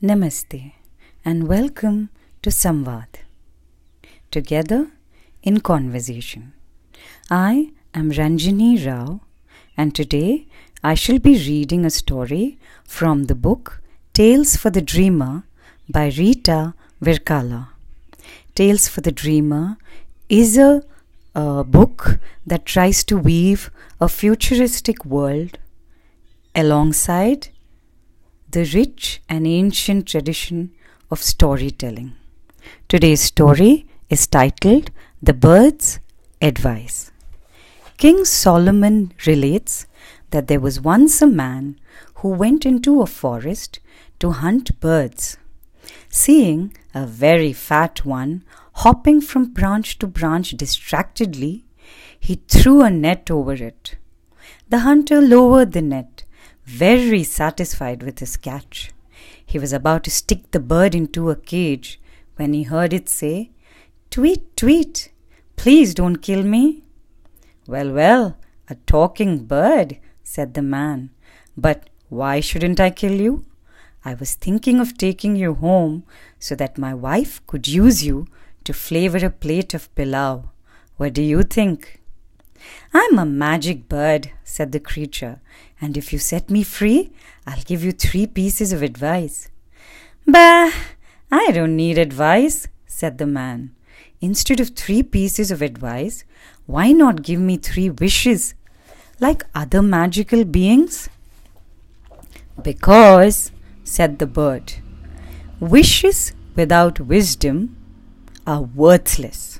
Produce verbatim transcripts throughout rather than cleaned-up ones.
Namaste and welcome to Samvad. Together in conversation. I am Ranjini Rao and today I shall be reading a story from the book Tales for the Dreamer by Rita Virkala. Tales for the Dreamer is a, a book that tries to weave a futuristic world alongside the rich and ancient tradition of storytelling. Today's story is titled The Bird's Advice. King Solomon relates that there was once a man who went into a forest to hunt birds. Seeing a very fat one hopping from branch to branch distractedly, he threw a net over it. The hunter lowered the net, very satisfied with his catch. He was about to stick the bird into a cage when he heard it say, "Tweet, tweet, please don't kill me." "Well, well, a talking bird," said the man. "But why shouldn't I kill you? I was thinking of taking you home so that my wife could use you to flavor a plate of pilau. What do you think?" "I'm a magic bird," said the creature, "and if you set me free, I'll give you three pieces of advice." "Bah, I don't need advice," said the man. "Instead of three pieces of advice, why not give me three wishes, like other magical beings?" "Because," said the bird, "wishes without wisdom are worthless."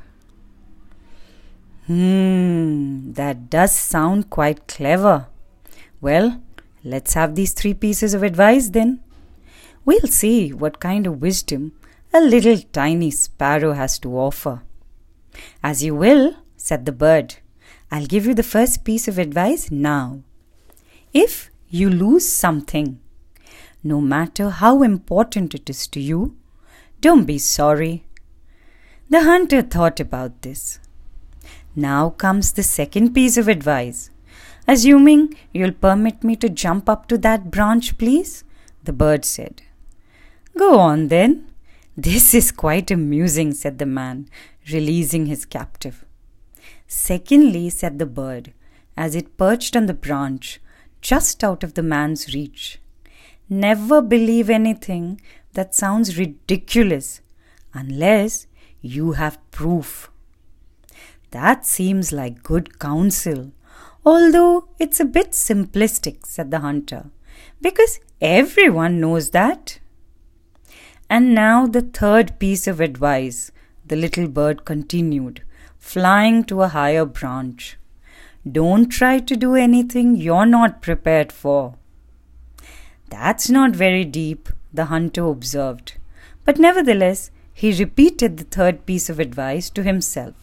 Hmm, that does sound quite clever. Well, let's have these three pieces of advice then. We'll see what kind of wisdom a little tiny sparrow has to offer. "As you will," said the bird. "I'll give you the first piece of advice now. If you lose something, no matter how important it is to you, don't be sorry." The hunter thought about this. "Now comes the second piece of advice. Assuming you'll permit me to jump up to that branch, please," the bird said. "Go on then. This is quite amusing," said the man, releasing his captive. "Secondly," said the bird, as it perched on the branch, just out of the man's reach, "never believe anything that sounds ridiculous unless you have proof." "That seems like good counsel, although it's a bit simplistic," said the hunter, "because everyone knows that." "And now the third piece of advice," the little bird continued, flying to a higher branch. "Don't try to do anything you're not prepared for." "That's not very deep," the hunter observed, but nevertheless he repeated the third piece of advice to himself.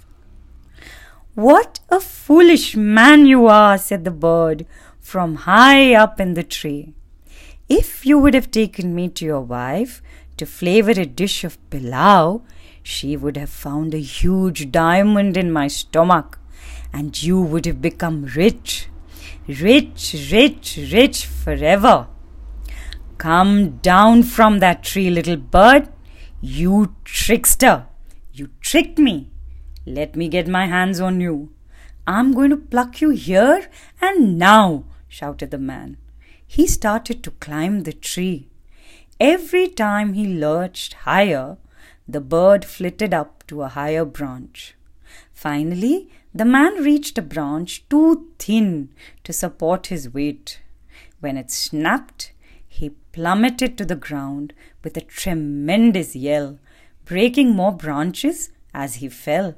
"What a foolish man you are," said the bird from high up in the tree. "If you would have taken me to your wife to flavor a dish of pilau, she would have found a huge diamond in my stomach, and you would have become rich, rich, rich, rich forever. Come down from that tree, little bird. You trickster! You tricked me. Let me get my hands on you. I'm going to pluck you here and now," shouted the man. He started to climb the tree. Every time he lurched higher, the bird flitted up to a higher branch. Finally, the man reached a branch too thin to support his weight. When it snapped, he plummeted to the ground with a tremendous yell, breaking more branches as he fell.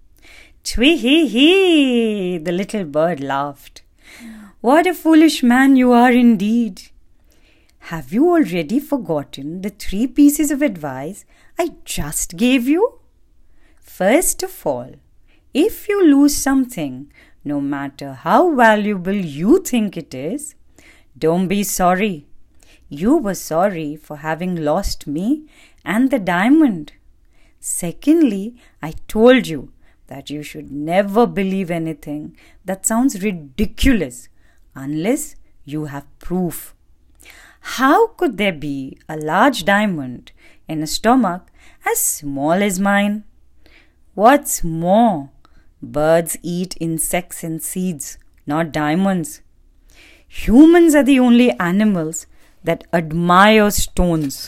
"Twee-hee-hee!" the little bird laughed. "What a foolish man you are indeed. Have you already forgotten the three pieces of advice I just gave you? First of all, if you lose something, no matter how valuable you think it is, don't be sorry. You were sorry for having lost me and the diamond. Secondly, I told you that you should never believe anything that sounds ridiculous unless you have proof. How could there be a large diamond in a stomach as small as mine? What's more, birds eat insects and seeds, not diamonds. Humans are the only animals that admire stones.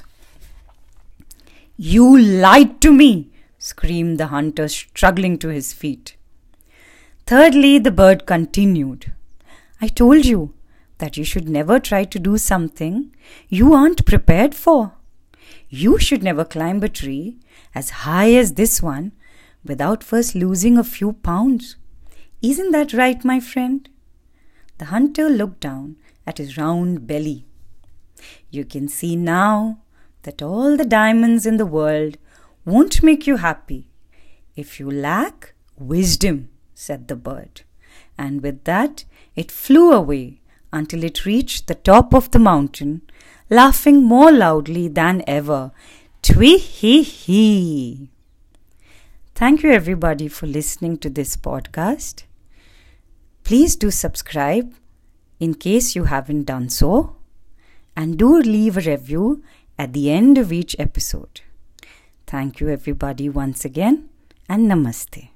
You lied to me, screamed the hunter, struggling to his feet. Thirdly, the bird continued. I told you that you should never try to do something you aren't prepared for. You should never climb a tree as high as this one without first losing a few pounds. Isn't that right, my friend? The hunter looked down at his round belly. You can see now that all the diamonds in the world won't make you happy if you lack wisdom, said the bird. And with that, it flew away until it reached the top of the mountain, laughing more loudly than ever. Twee-hee-hee. Thank you everybody for listening to this podcast. Please do subscribe in case you haven't done so, and do leave a review at the end of each episode. Thank you everybody once again, and namaste.